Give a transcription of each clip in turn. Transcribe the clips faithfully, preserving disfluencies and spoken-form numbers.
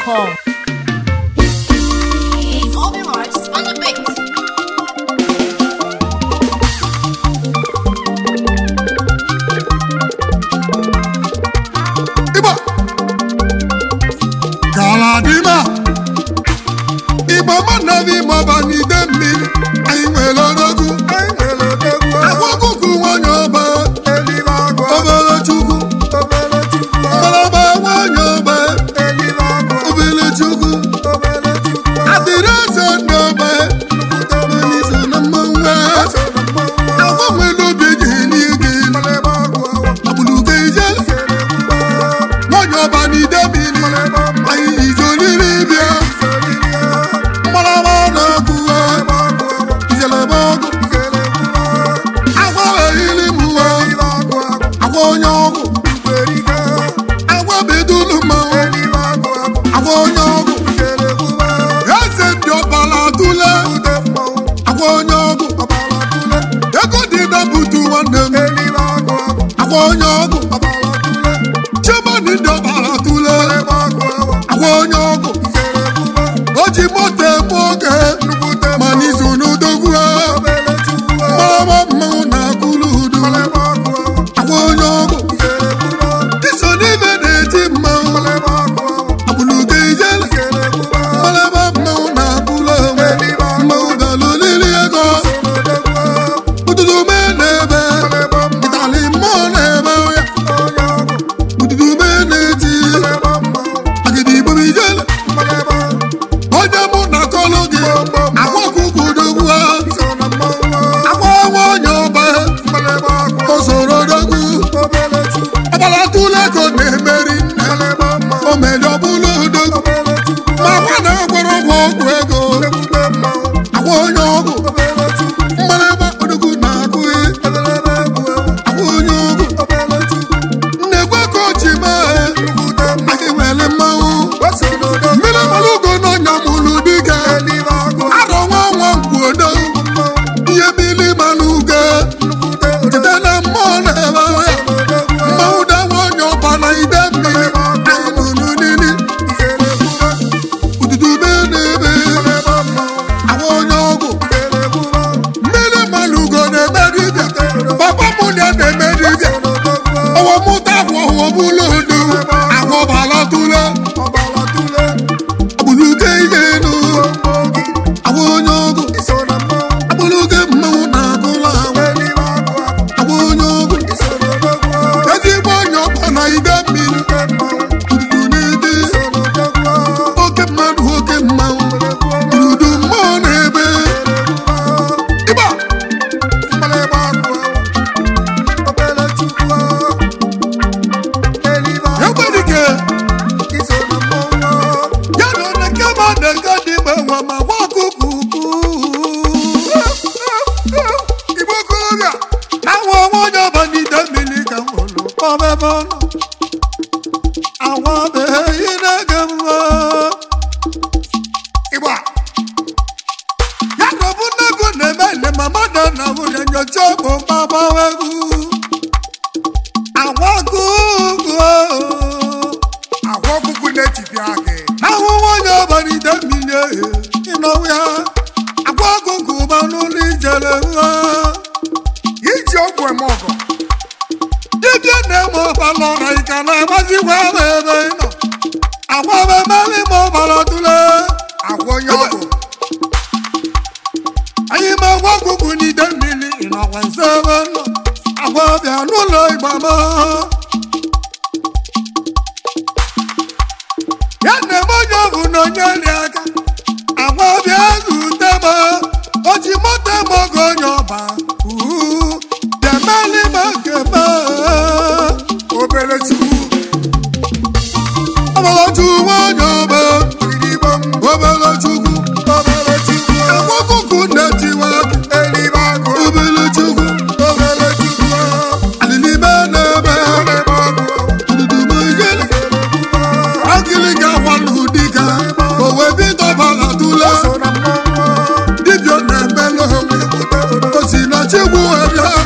com. It's all the rights on the beat. Iba Galadima Iba manavi mabani demi Ayi melodogu Ayi melodogu Akwakuku wanyoba Elibago Obele chuku Obele chuku Malaba wanyoba Elibago Obele chuku Obele chuku Adirasa nyoba Melisa namawa Akwamelo bigini gini Malebago Abuluke ijel Wanyoba ni demi Ayi ijoli libya Malaba na kuwa Ijele bago Akwa ili muwa Akwa nyogo Akwa bedulu mawa Akwa nyogo Yase dio pala tule Akwa nyogo Eko dida butu wandem Akwa nyogo Chema ni dio pala tule Akwa nyogo Oji mote moke Manisu nudogua Mama mauna kuludu Akwa nyogo Iso ni veneti mauna Abuluke ijele Malaba mauna kuludu Mauna lulili ego Utudu menebe Itali monebe Utudu meneti Agidi bobi ijele Oja muna kologi Akwa kukudogua Akwa wanyoba Osoro dogu Abala tule kone meri Omejo bulu dogu Mawana kwaro wogu ego Akwa wanyogo Maleba odogu na kui Akwa wanyogo Negwe kochi mae Aki wele mau Mila malugo no nyamulu dike Aro wawa mkuodo Ye bili maluge Titana mone bawe Mauda wanyo pana idemi Ainunu nini Ututu benebe Awo nyogo Mili malugo ne medibia Papa munya ne medibia Owo muta wo buludu Awo balatule Abuluke igenu Awo nyogo Abuluke mauna kulawe Awo nyogo Ezi bonyo pana idemi Ududu nidi Oke manu oke mau Ududu monebe Iba Yabadike Yaro nekema nekadi mewa mawakukuku Ibokoga Awa wanya bandita milika wolo Kome bono Awa behe inegema Iba Yaro bunagu nemele mamada na wule nyochobo mama wegu Awa kuku Awa kuku netipi ake Awa wanya bandita milika Inawya Awa kuku manuli jelewa Iji ogwe mogo Dibia nemo balora ikana wazi wabebe ino Awa bebeli mo balotule Awa nyogo Ayi ma wakuku ni demili ina wansebe no Awa bia nulo ibama Yane mo nyogu no nyeli aka Awa bia zutema Oji mote mogo nyoba Uhu Demeli makema Obele chuku Obele chuku wanyoba Obele chuku Obele chuku Akwa kuku neti waki Elibago Obele chuku Obele chuku Alili menebe Ududu mwenjele Akilika waludika Owe bito bala tule Dibyo nembelo Osina chibu ebya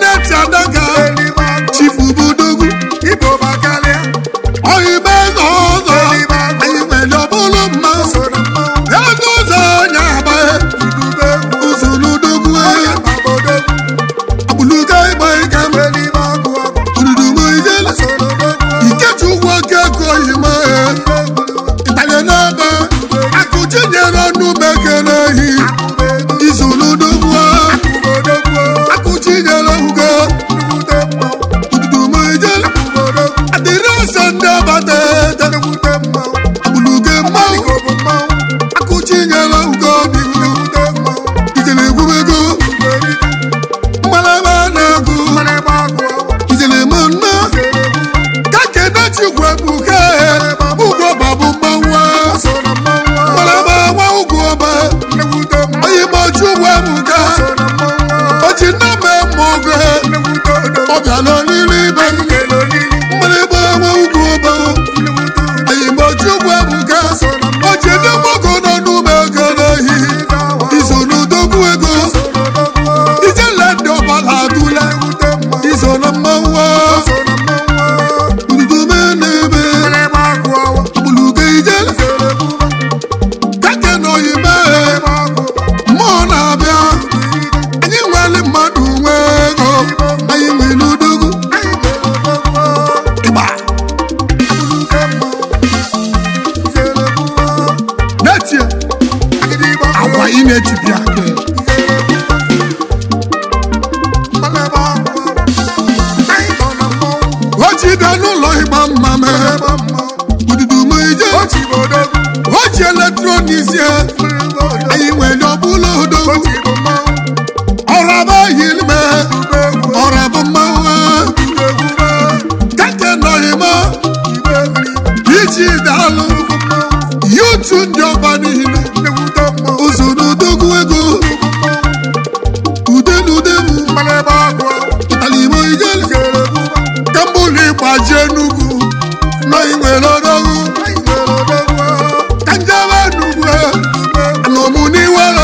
Kenneth Adaka Chifu Budogu Ibo Bakalia Oyibe Zozo anyị nwere ọbụlụ mma Ezozo Nyaba Uzuludogwu Abuluga Igba Ikam Ududumu Ijele Ikechu Wake Koyima Italianaba Akụchinyere ọnụ Mekelehi Izuludogwu Akụchinyere Ugo Ududumu Ijele Adirasa Ndabata Abuluga Mmanwụ Akụchinyere Ugo Bibu Ijele Egwumego Mmalaba Na-agụ Ijele Mmanụ Kakena Chukwebuke Ugo Babu Mmanwụ Mmalaba Nwa Ugoba Oyimo Chukwebuka Ojiname Moge Obiano Lilibe Mmalaba Nwa Ugoba Oyimo Chukwebuka Ojiname Mogo Nonu Mekelehi Izuludogwu ego Ijele Ndobala Dule Izolo Mmanwụ Ududume Nebe Abuluga Ijele Kakena Oyibe Mmụọ na-abịa anyị nwere mmadụ nwe ego anyị nwere udogwu ịgba netie agwa ị na-etipịa o jide n'ụlọ ịgba mma mee ududume ije o ji eletrọniks ya anyị nwere ọbụla odogwu ọraba yilme ọraba mmanwụ Kakena Oyima iji daalụ yutu ndị ọba niile Uzuludogwu ego udenudenu Italimo Ijele Kambuli Gbaji Enugu na inwere odogwu Kanjaba Enugu Anomu Niwere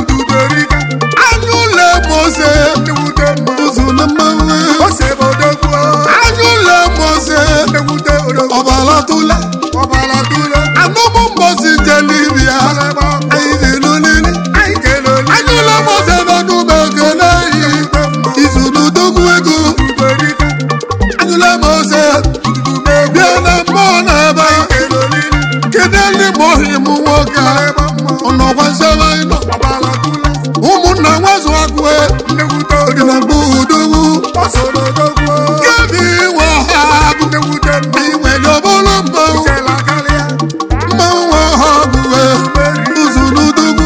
Anyụle Mose Uzulu Mmanwụ Anyụle Mose Ọbala Tule Anomu Mbosi Jelibia anyị na-elu nini Anyụle Mose Nọdụ Mekelehi Izuludogwu ego Anyụle Mose bịa na mmụọ na-ebe Kedeli Mohimu nwoke ọnọkwa nsebe ịnọ ụmụnna nwazụ akwe Odinagbo Odogwu Kebi Wahabu anyị nwere ọbụlụ mmanwụ mmanwụ Wahabu Uzuludogwu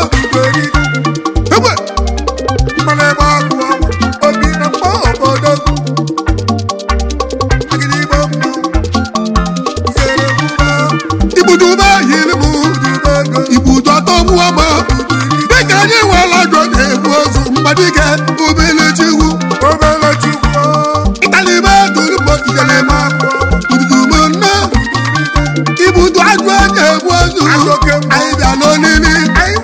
egbe Ibuduba yilimu Ibudu atọgbu ọma dịka anyị nwere ajọ na-egbu ozu mgbadike Obelechukwu Italibe Tolugbo Ijele Ududume nne Ibudu ajọ na-egbu ozu anyị bịa n'olili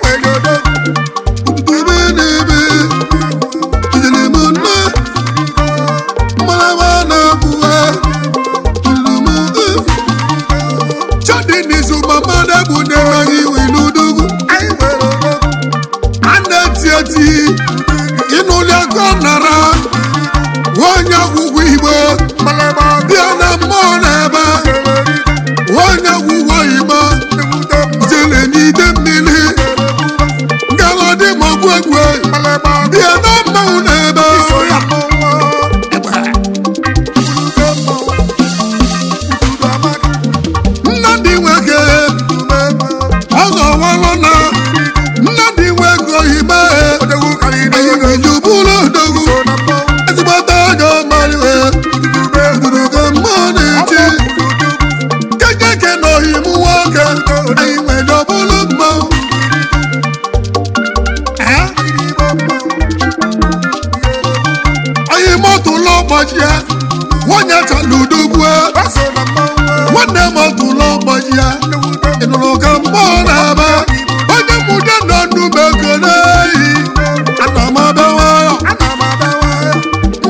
Ududume n'ebe Ijele nne Mmalaba na-abụwe Ududume Chadi n'izu mama na-egbu na-enweghị iwe n'udogwu a na-eti eti ịnụli aka nara onye ọgwụgwọ Igbo bịa na mmụọ na-ebe onye ọgwụgwọ Igbo jele n'ide mmiri galadị magwu egwu bịa na mmanwụ na-ebe Nnamdi Nweke ọzọ walụ na Nnamdi Nweke Oyima anyị nwere ụbụrụ odogwu ezigbata ọjọ maliwe Ududuga mmụọ na-eti Kakena Oyima nwoke anyị nwere ọbụlụ mmanwụ Oyima ọtụlụ ụbọchị ya nwanyị achala udogwu nwanne m ọtụlụ ụbọchị ya ịnụrụ ka mmụọ na-aba onye mụde nọ n'ụmụ ekele ana m abịawa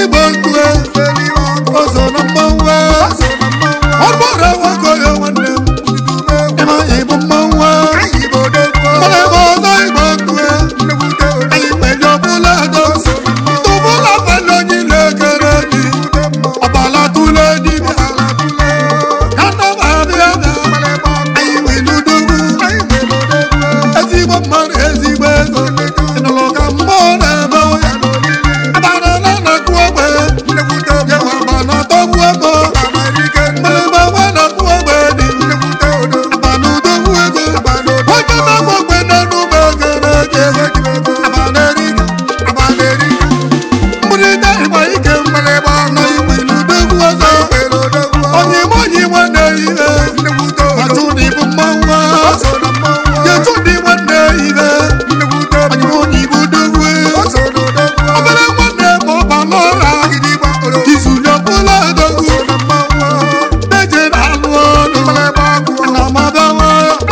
igbo ndue ozo na mmanwe ọgbọrọ nwoke ya nwanne m ịma igbo mmanwe mana ebe ọzọ igbo ndue anyị nwere ọbụla edo tụbụla felo onye na-ekere dị ọbala tụle dibịa ka nọ ma bịa bịa anyị nwere udogwu ezigbo mmadụ ezigbo ego ịnụlụ ka mmụọ na-ebe abana na na-ekwu ogbe yewa abana tọgbu ego mmalebe nwa na-ekwu ogbe dị abana udogwu ego onye na-ekwu ogbe na-enu m ekere ego abana erika abana erika mgbụrịta ịgba ike mmalebe na igwe n'udogwu ọzọ onye ime onye nwanne ihe atụ na ibu mmanwụ yetu dị nwanne ihe onye onye ibu dogwu obere nwanne ma ọbala ọra izuli ọbụla dogwu na-eje na-alụ ọnụ na amabawa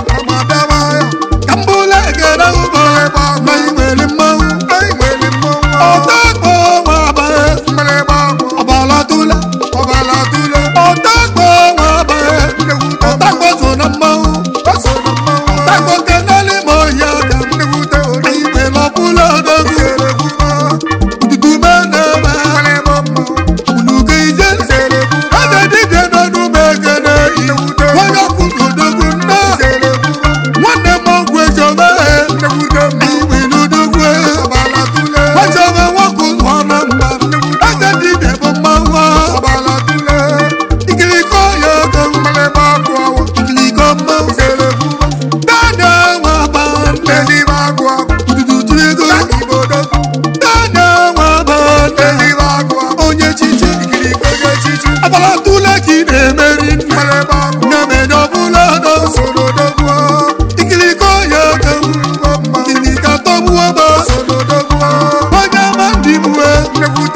ka mbụla egere ụbọ na inwere mmanwụ ọtakpọ nwa abalị ọbala tụla ọtakpọ nwa abalị ọtakpọ so na mmanwụ ọtakpọ kenali ma ọhịa aka anyị nwere ọbụla dogwu ududu meneme ulugo ije ede dibịa n'ọnụ m ekene onye ọkụ n'odogwu nna nwanne m ọgwụ ejobe anyị nwere udogwu ejobe nwoke ụzọ na mba ede dibịa bụ mmanwụ ikiriko ya ogo ikiriko mmanwụ dada nwa bande ududu tụrụ ego dada nwa bande onye chiche abala tụle ka ị na-emeri nne na-emenye ọbụla n'oso ikiriko ya ogo ikirika tọgbuo ọba onye ama ndị mwe